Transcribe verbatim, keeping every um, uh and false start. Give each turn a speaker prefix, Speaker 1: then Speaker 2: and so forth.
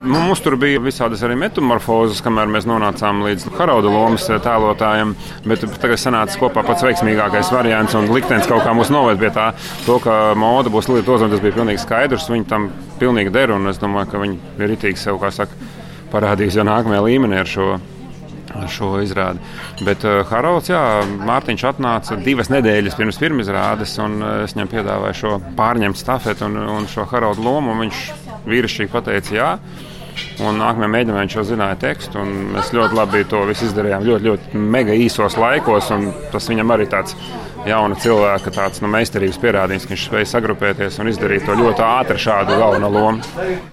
Speaker 1: Mums tur bija visādas arī metamorfozes, kamēr mēs nonācām līdz Harolda lomas tēlotājiem, bet tagad sanāca kopā pats veiksmīgākais variants, un liktenis kaut kā mūs noved pie tā, to, ka moda būs Lilija Ozole, tas bija pilnīgi skaidrs, viņi tam pilnīgi der, un es domāju, ka viņi ir ritīgi sev, kā saka, parādījis jau nākamajā līmenī ar šo, ar šo izrādi. Bet uh, Harolds, jā, Mārtiņš atnāca divas nedēļas pirms pirmizrādes, un es viņam piedāvāju šo pārņemt stafeti un, un šo Harolda lomu, un viņš vīrišķīgi pateica jā. Un nākamajā mēģinājumā viņš jau zināja tekstu, un mēs ļoti labi to visu izdarījām ļoti, ļoti mega īsos laikos, un tas viņam arī tāds jauna cilvēka tāds, nu, meistarības pierādījums, ka viņš spēja sagrupēties un izdarīt to ļoti ātri šādu galveno lomu.